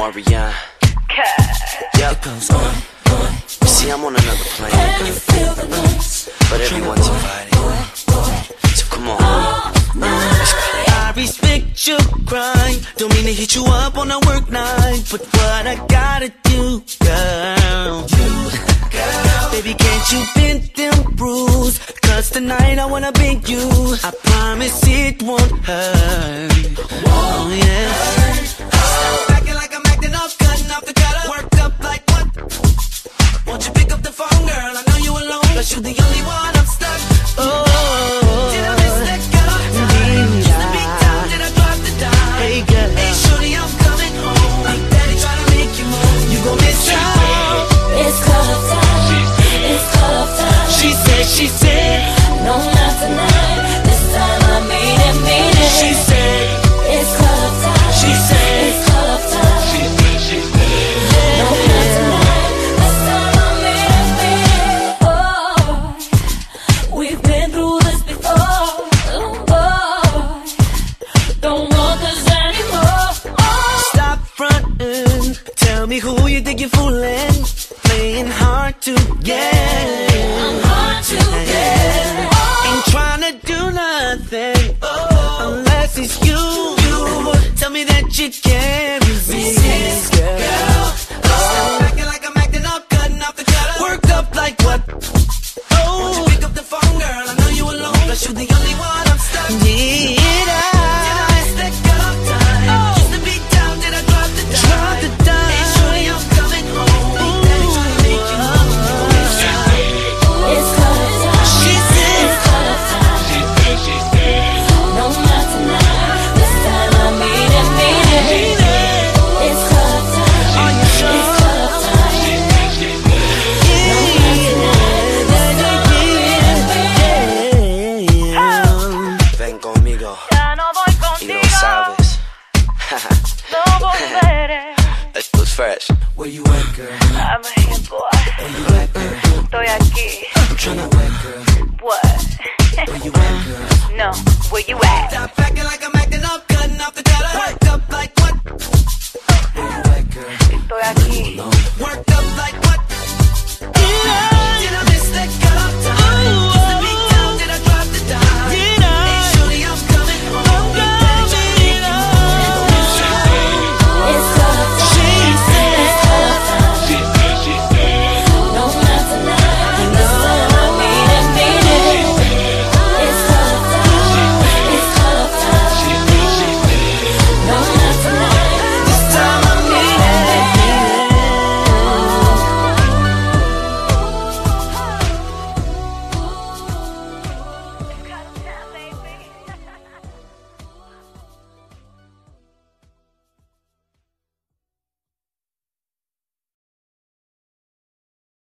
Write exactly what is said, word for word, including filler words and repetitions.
Omarion. Yep. You see, I'm on another plane, but everyone's invited. So come on, let's play. I respect your grind. Don't mean to hit you up on a work night, but what I gotta do, girl, baby, can't you bend them rules? Cause tonight I wanna beg you. I promise it won't hurt. Oh yeah. Stop acting like I'm acting off, cutting off the cutter. Worked up like what? Won't you pick up the phone, girl? I know you alone, but you're the only one I'm stuck. Oh, did I miss that girl? Just the beat down, did I drop the dime? Hey girl, hey shorty, I'm coming home. Big daddy try to make you move, you gon' miss out. It's club time, it's club time. She said, she said, no, not tonight. This time I made it, made it. She said, it's club time. She said, it's club time. She said, she said, no, not tonight. This time I made it, made it. Oh, we've been through this before. Oh, don't want this anymore. Oh. Stop frontin'. Tell me who you think you're fooling. Playing hard to get. I'm hard to get. Ain't tryna do nothing unless it's you. You tell me that you can't resist, girl. Stop acting like I'm acting up, cutting off the cutter. Worked up like what? Oh, won't you pick up the phone, girl? I know you alone, but you're the only one I'm stuck. Yeah.